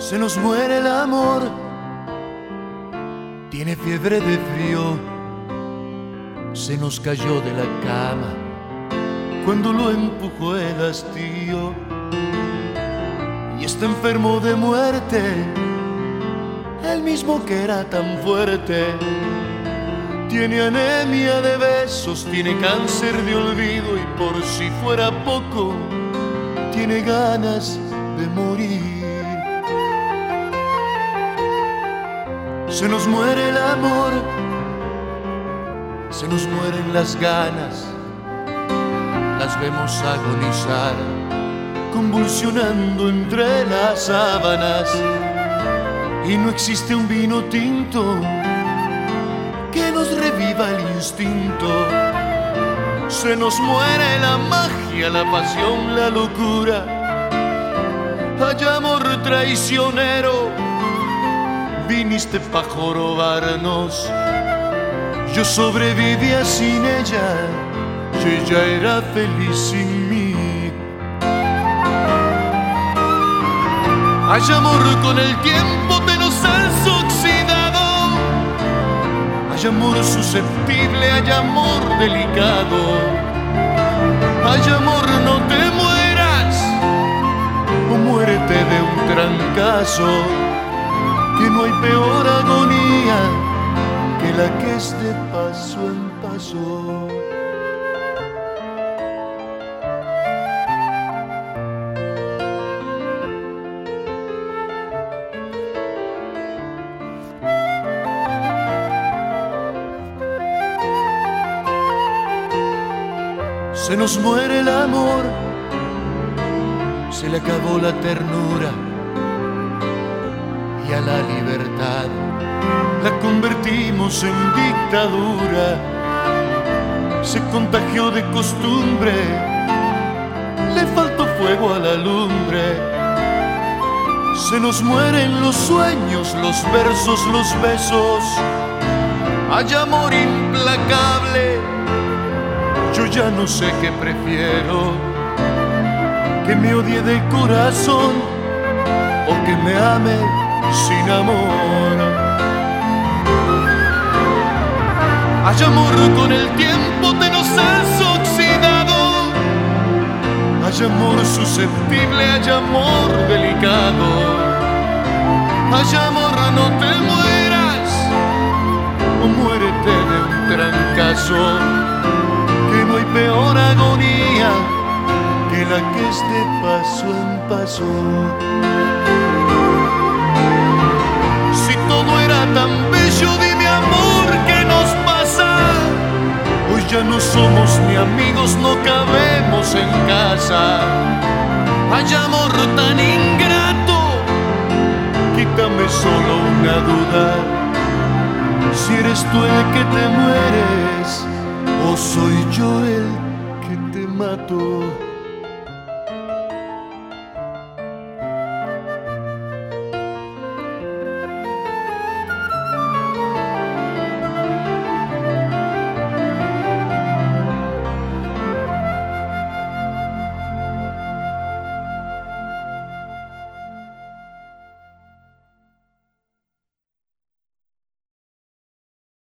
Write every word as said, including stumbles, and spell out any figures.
Se nos muere el amor, tiene fiebre de frío, se nos cayó de la cama cuando lo empujó el hastío y está enfermo de muerte, el mismo que era tan fuerte. Tiene anemia de besos, tiene cáncer de olvido y por si fuera poco, tiene ganas de morir. Se nos muere el amor, se nos mueren las ganas, las vemos agonizar, convulsionando entre las sábanas. Y no existe un vino tinto que nos reviva el instinto. Se nos muere la magia, la pasión, la locura. Hay amor traicionero, viniste pa' jorobarnos. Yo sobrevivía sin ella y ella era feliz sin mí. Hay amor con el tiempo, te nos has oxidado. Hay amor susceptible, hay amor delicado. Hay amor, no te mueras o muérete de un trancazo, que no hay peor agonía que la que es de paso en paso. Se nos muere el amor, se le acabó la ternura y a la libertad la convertimos en dictadura. Se contagió de costumbre, le faltó fuego a la lumbre. Se nos mueren los sueños, los versos, los besos. Hay amor implacable, yo ya no sé qué prefiero, que me odie de corazón o que me ame sin amor. Hay amor con el tiempo, te nos has oxidado. Hay amor susceptible, hay amor delicado. Hay amor, no te mueras o muérete de un trancazo, que no hay peor agonía que la que es de paso en paso. Si todo era tan bello, dime amor, ¿qué nos pasa? Hoy ya no somos ni amigos, no cabemos en casa. Hay amor tan ingrato, quítame solo una duda, si eres tú el que te mueres o soy yo el que te mato.